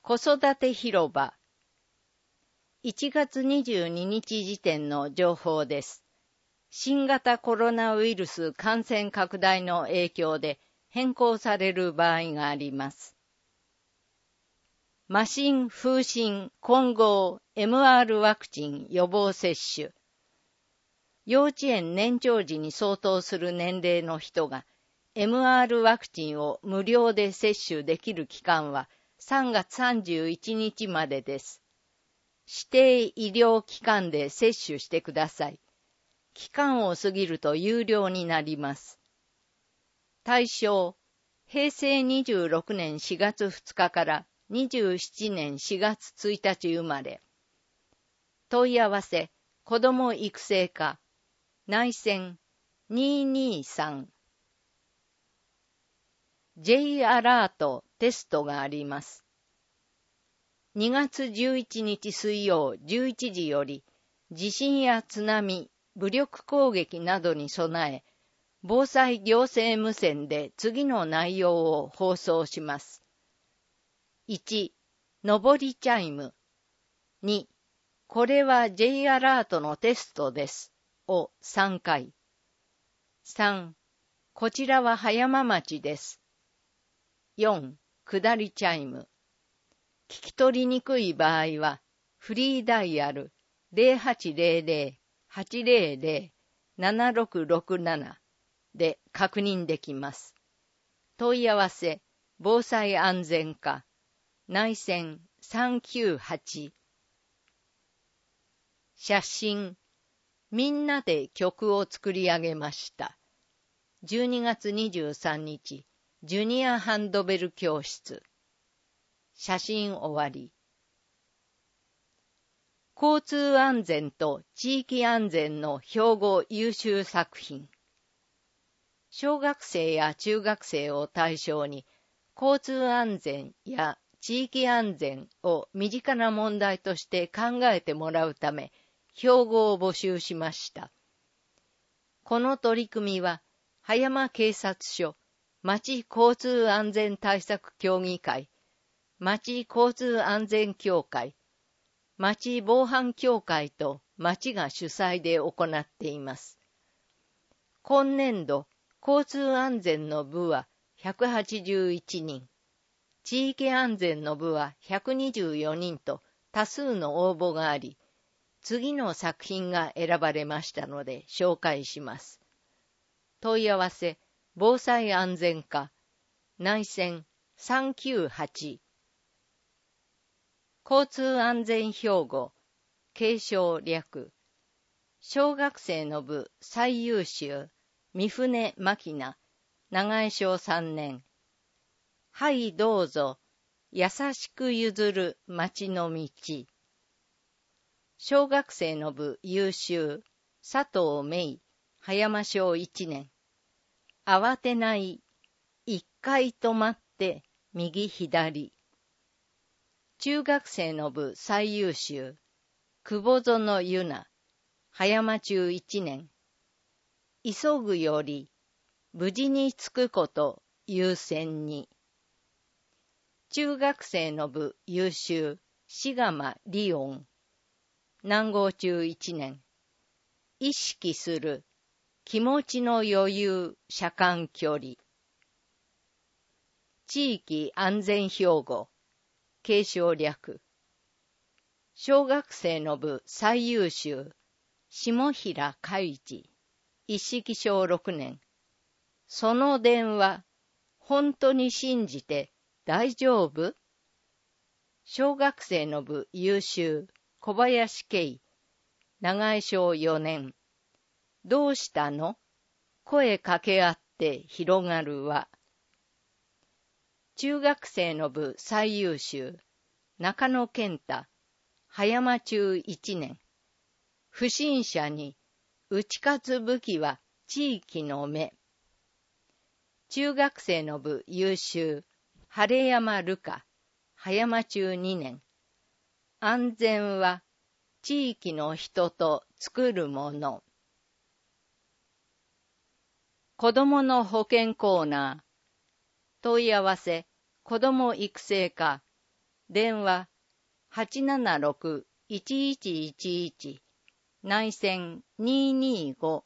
子育て広場。1月22日時点の情報です。新型コロナウイルス感染拡大の影響で変更される場合があります。麻疹、風疹、混合、MR ワクチン予防接種。幼稚園年長児に相当する年齢の人が MR ワクチンを無料で接種できる期間は3月31日までです。指定医療機関で接種してください。期間を過ぎると有料になります。対象、平成26年4月2日から27年4月1日生まれ。問い合わせ、子ども育成課、内線223。J アラートテストがあります。2月11日水曜11時より、地震や津波、武力攻撃などに備え、防災行政無線で次の内容を放送します。1、上りチャイム。2、これは J アラートのテストです。を3回。3、こちらは葉山町です。4、下りチャイム。聞き取りにくい場合は、フリーダイヤル 0800-800-7667 で確認できます。問い合わせ、防災安全課、内線398。写真、みんなで曲を作り上げました。12月23日、ジュニアハンドベル教室。写真終わり。交通安全と地域安全の標語優秀作品。小学生や中学生を対象に、交通安全や地域安全を身近な問題として考えてもらうため、標語を募集しました。この取り組みは、葉山警察署、町交通安全対策協議会、町交通安全協会、町防犯協会と町が主催で行っています。今年度、交通安全の部は181人、地域安全の部は124人と多数の応募があり、次の作品が選ばれましたので紹介します。問い合わせ、防災安全課、内線398。交通安全標語、継承略。小学生の部最優秀、三船牧菜、長江小3年。はいどうぞ、優しく譲る町の道。小学生の部優秀、佐藤芽衣、葉山小1年。慌てない、一回止まって右左。中学生の部最優秀、久保園ゆな、葉山中1年。急ぐより、無事に着くこと優先に。中学生の部優秀、志鎌リオン、南郷中1年。意識する、気持ちの余裕、車間距離。地域安全標語、継承略。小学生の部最優秀、下平海二、一式小6年。その電話、本当に信じて大丈夫？小学生の部優秀、小林圭、長江小4年。どうしたの？声かけ合って広がる輪。中学生の部最優秀、中野健太、葉山中1年。不審者に打ち勝つ武器は地域の目。中学生の部優秀、晴山瑠香、葉山中2年。安全は地域の人と作るもの。子どもの保健コーナー。問い合わせ、子ども育成課、 電話876-1111内線225。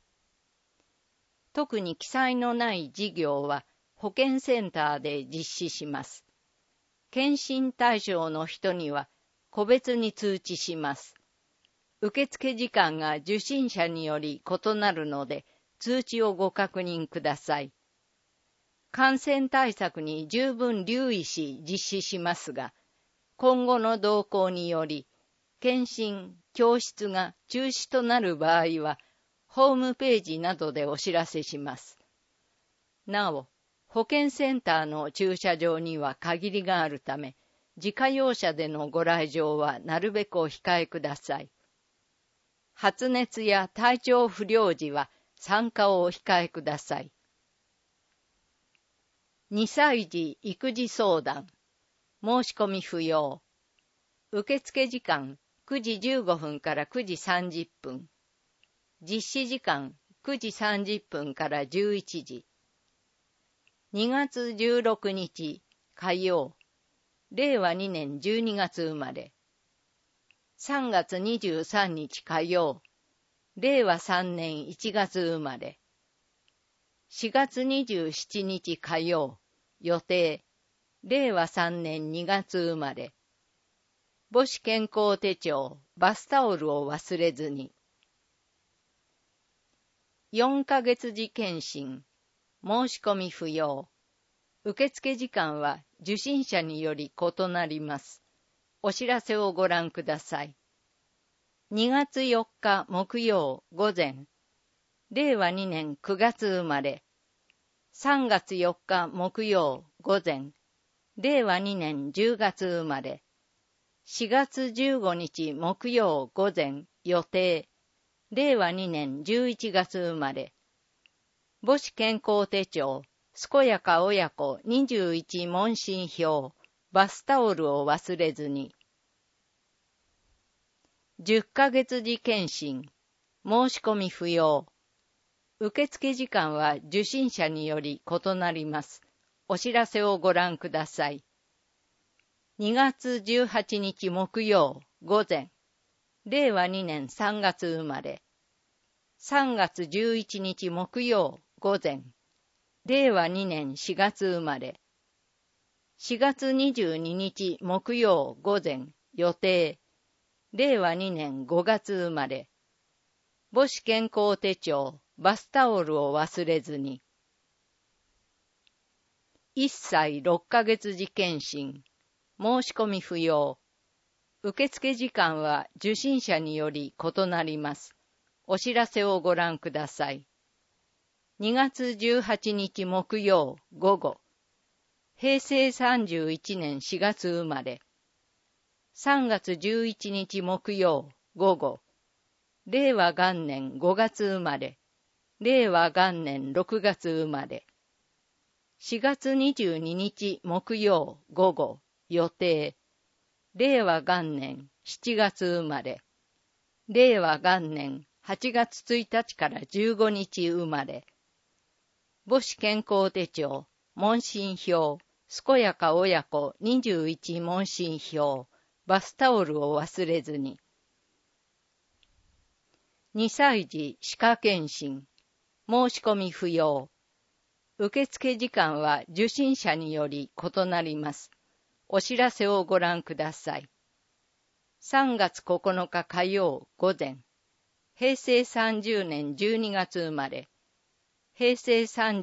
特に記載のない事業は保健センターで実施します。検診対象の人には個別に通知します。受付時間が受診者により異なるので通知をご確認ください。感染対策に十分留意し実施しますが、今後の動向により検診・教室が中止となる場合はホームページなどでお知らせします。なお、保健センターの駐車場には限りがあるため、自家用車でのご来場はなるべくお控えください。発熱や体調不良時は参加をお控えください。2歳児育児相談。申し込み不要。受付時間9時15分から9時30分。実施時間9時30分から11時。2月16日火曜。令和2年12月生まれ。3月23日火曜。令和3年1月生まれ。4月27日火曜。予定。令和3年2月生まれ。母子健康手帳、バスタオルを忘れずに。4ヶ月時検診。申し込み不要。受付時間は受診者により異なります。お知らせをご覧ください。2月4日木曜午前。令和2年9月生まれ。3月4日木曜午前。令和2年10月生まれ。4月15日木曜午前予定。令和2年11月生まれ。母子健康手帳、健やか親子21問診票、バスタオルを忘れずに。10ヶ月時検診。申し込み不要。受付時間は受診者により異なります。お知らせをご覧ください。2月18日木曜午前。令和2年3月生まれ。3月11日木曜午前。令和2年4月生まれ。4月22日木曜午前予定。令和2年5月生まれ。母子健康手帳、バスタオルを忘れずに。1歳6ヶ月時検診。申し込み不要。受付時間は受診者により異なります。お知らせをご覧ください。2月18日木曜午後。平成31年4月生まれ。3月11日木曜午後。令和元年5月生まれ。令和元年6月生まれ。4月22日木曜午後。予定。令和元年7月生まれ。令和元年8月1日から15日生まれ。母子健康手帳、問診票、健やか親子21問診票、バスタオルを忘れずに。2歳児歯科検診。申し込み不要。受付時間は受診者により異なります。お知らせをご覧ください。3月9日火曜午前。平成30年12月生まれ。平成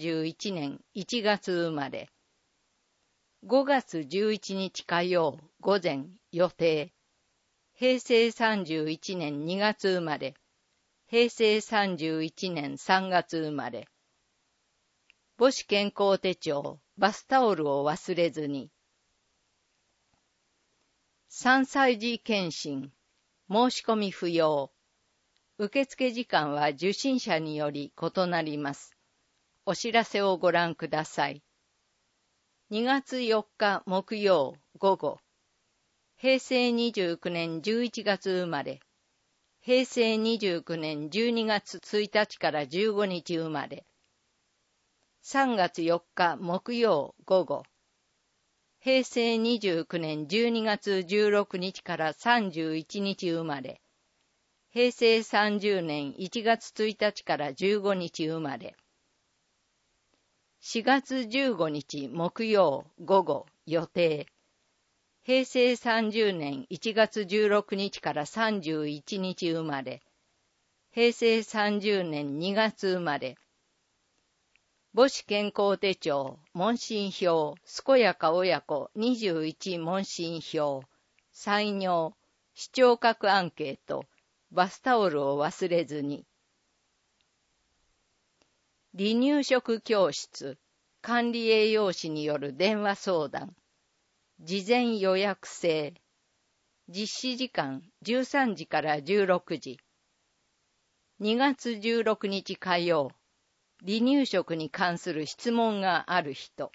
31年1月生まれ。5月11日火曜午前予定。平成31年2月生まれ。平成31年3月生まれ。母子健康手帳、バスタオルを忘れずに。3歳児検診。申し込み不要。受付時間は受診者により異なります。お知らせをご覧ください。2月4日木曜午後。平成29年11月生まれ。平成29年12月1日から15日生まれ。3月4日木曜午後。 平成29年12月16日から31日生まれ。平成30年1月1日から15日生まれ。4月15日木曜午後予定。平成30年1月16日から31日生まれ。平成30年2月生まれ。母子健康手帳、問診票、健やか親子21問診票、採尿、視聴覚アンケート、バスタオルを忘れずに。離乳食教室、管理栄養士による電話相談。事前予約制。実施時間13時から16時。2月16日火曜。離乳食に関する質問がある人。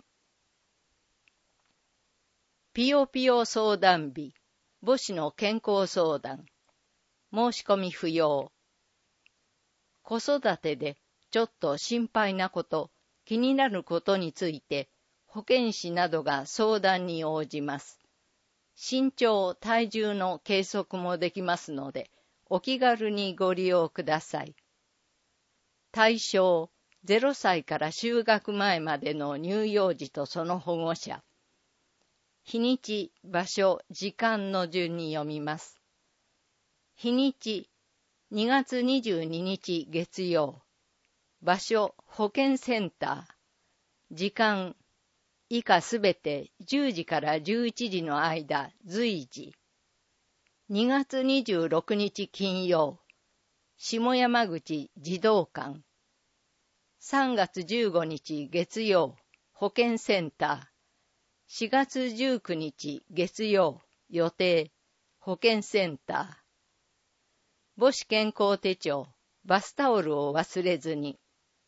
ピヨピヨ相談日、母子の健康相談。申し込み不要。子育てでちょっと心配なこと、気になることについて、保健師などが相談に応じます。身長、体重の計測もできますので、お気軽にご利用ください。対象、0歳から就学前までの乳幼児とその保護者。日にち、場所、時間の順に読みます。日にち、2月22日月曜。場所、保健センター。時間、以下すべて10時から11時の間、随時。2月26日金曜。下山口児童館。3月15日月曜、保健センター。4月19日月曜、予定、保健センター。母子健康手帳、バスタオルを忘れずに。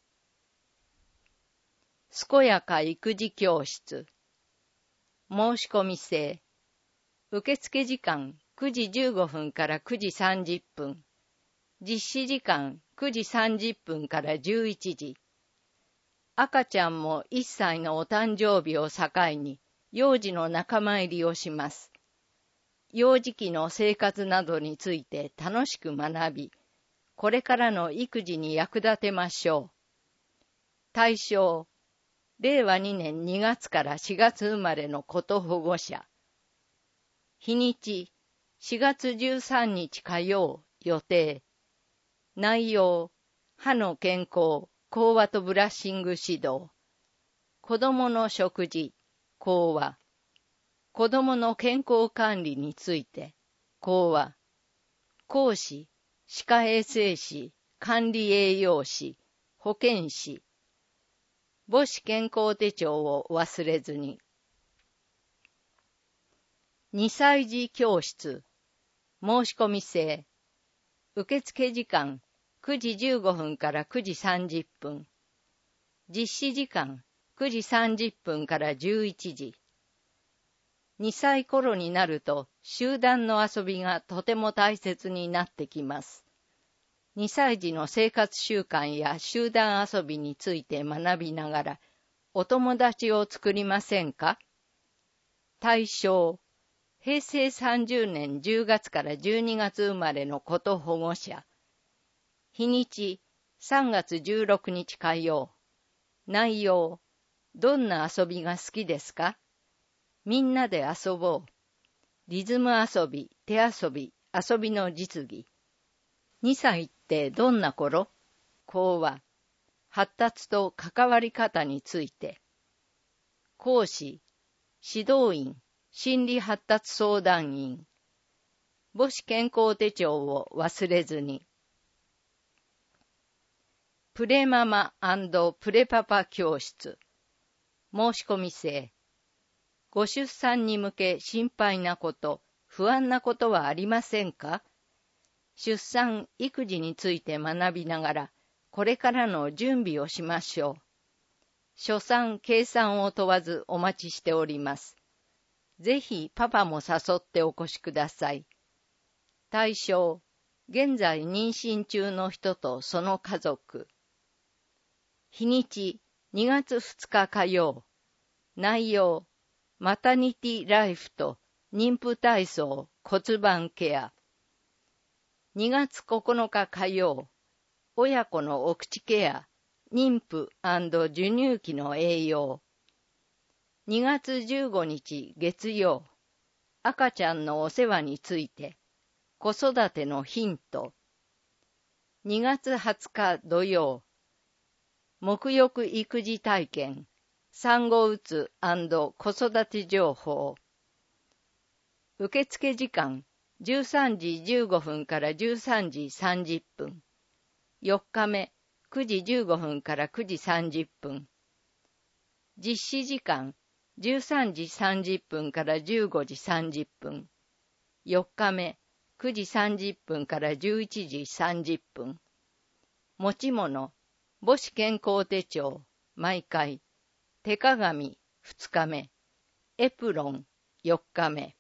健やか育児教室。申し込み制。受付時間9時15分から9時30分。実施時間9時30分から11時。赤ちゃんも1歳のお誕生日を境に幼児の仲間入りをします。幼児期の生活などについて楽しく学び、これからの育児に役立てましょう。対象、令和2年2月から4月生まれの子と保護者。日にち、4月13日火曜、予定。内容、歯の健康、講話とブラッシング指導。子供の食事、講話。子供の健康管理について、講話。講師、歯科衛生士、管理栄養士、保健師。母子健康手帳を忘れずに。2歳児教室。申し込み制。受付時間9時15分から9時30分。実施時間9時30分から11時。2歳頃になると集団の遊びがとても大切になってきます。2歳児の生活習慣や集団遊びについて学びながらお友達を作りませんか？対象、平成30年10月から12月生まれの子と保護者。日にち、3月16日火曜。内容、どんな遊びが好きですか？みんなで遊ぼう。リズム遊び、手遊び、遊びの実技。2歳ってどんな頃？講話。発達と関わり方について。講師、指導員、心理発達相談員。母子健康手帳を忘れずに。プレママ&プレパパ教室。申し込み制。ご出産に向け心配なこと、不安なことはありませんか？出産・育児について学びながら、これからの準備をしましょう。初産・計算を問わずお待ちしております。ぜひパパも誘ってお越しください。対象、現在妊娠中の人とその家族。日にち、2月2日火曜。内容、 マタニティライフと妊婦体操骨盤ケア。2月9日火曜、親子のお口ケア、妊婦&授乳期の栄養。2月15日月曜、赤ちゃんのお世話について、子育てのヒント。2月20日土曜、沐浴育児体験、産後うつ&子育て情報。受付時間、13時15分から13時30分。4日目、9時15分から9時30分。実施時間、13時30分から15時30分。4日目、9時30分から11時30分。持ち物、母子健康手帳、毎回。手鏡、2日目。エプロン、4日目。